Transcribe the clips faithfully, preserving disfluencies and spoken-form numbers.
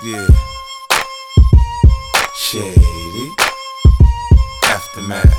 Yeah. Shady. Aftermath.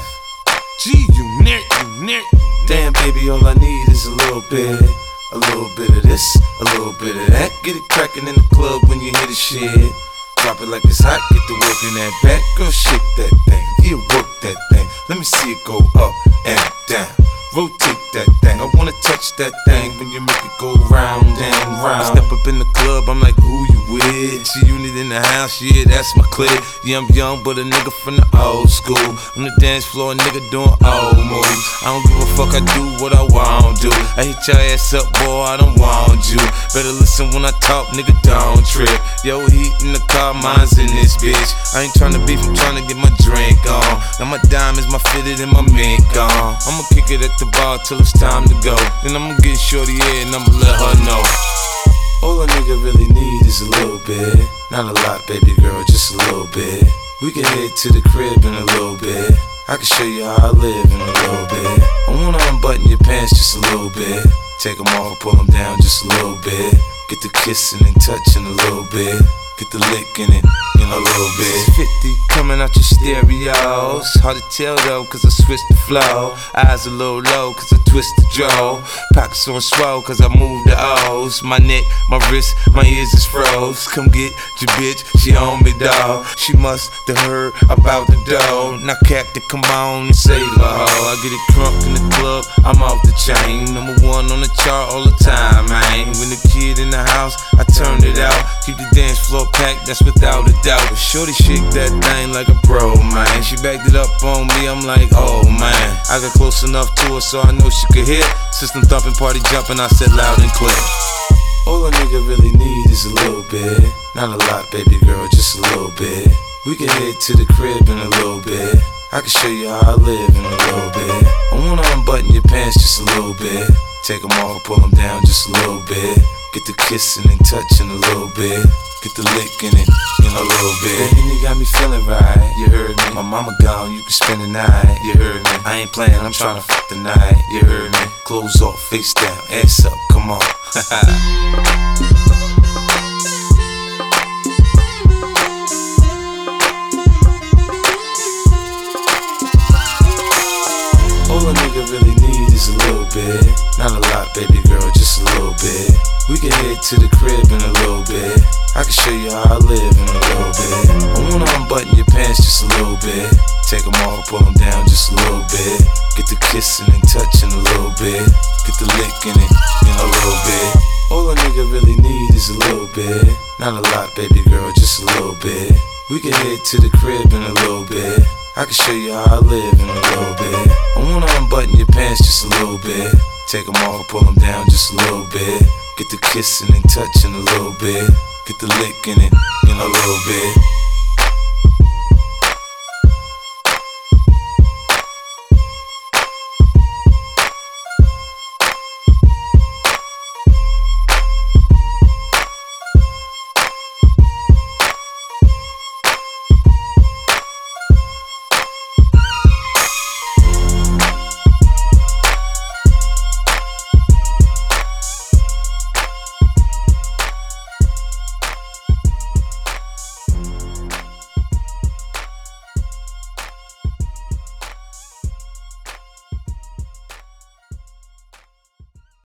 G-Unit, unit. Damn, baby, all I need is a little bit. A little bit of this, a little bit of that. Get it crackin' in the club when you hear the shit. Drop it like it's hot, get the work in that back. Girl, shake that thing, yeah, work that thing. Let me see it go up and down. Rotate that thing, I wanna touch that thing when you make it go round and round. I step up in the club, I'm like, who you with? G-Unit in the house, yeah, that's my clique. Yeah, I'm young, but a nigga from the old school. On the dance floor, a nigga doing old moves. I don't give a fuck, I do what I want to. I hit your ass up, boy, I don't want you. Better listen when I talk, nigga, don't trip. Yo, heat in the car, mine's in this bitch. I ain't tryna beef, I'm tryna get my drink on. Now my diamonds, my fitted, and my mink on. I'ma kick it at the bar till it's time to go. Then I'ma get shorty here and I'ma let her know. All a nigga really need is a little bit. Not a lot, baby girl, just a little bit. We can head to the crib in a little bit. I can show you how I live in a little bit. I wanna unbutton your pants just a little bit. Take them off, pull them down just a little bit. Get the kissing and touching a little bit. Get the licking it in a little bit. fifty coming out your stereos. Hard to tell though, cause I switched the flow. Eyes a little low, cause I twist the jaw. Pockets on swole, cause I move the O's. My neck, my wrist, my ears is froze. Come get your bitch, she on me, dawg. She must have heard about the dough. Now Captain, come on and save her hoe. I get it crunk in the club, I'm off the chain. Number one on the chart all the time, man. When the kid in the house, I turned it out. Keep the dance floor packed, that's without a doubt. But shorty shake that thing like a pro, man. She backed it up on me, I'm like, oh man. I got close enough to her so I know she could hear. System thumping, party jumping, I said loud and clear. All a nigga really need is a little bit. Not a lot, baby girl, just a little bit. We can head to the crib in a little bit. I can show you how I live in a little bit. I wanna unbutton your pants just a little bit. Take them off, pull them down just a little bit. Get the kissing and touching a little bit. Get the licking it in a little bit. Baby, you got me feeling right, you heard me. My mama gone, you can spend the night, you heard me. I ain't playing, I'm tryna fuck the night, you heard me. Clothes off, face down, ass up, come on. All a nigga really need is a little bit. Not a lot, baby girl, just a little bit. We can head to the crib in a little bit. I can show you how I live in a little bit. I wanna unbutton your pants just a little bit. Take them off, pull them down just a little bit. Get the kissing and touching a little bit. Get the licking it in a little bit. All a nigga really need is a little bit. Not a lot, baby girl, just a little bit. We can head to the crib in a little bit. I can show you how I live in a little bit. I wanna unbutton your pants just a little bit. Take them off, pull them down just a little bit. Get the kissing and touching a little bit. Get the licking it in a little bit.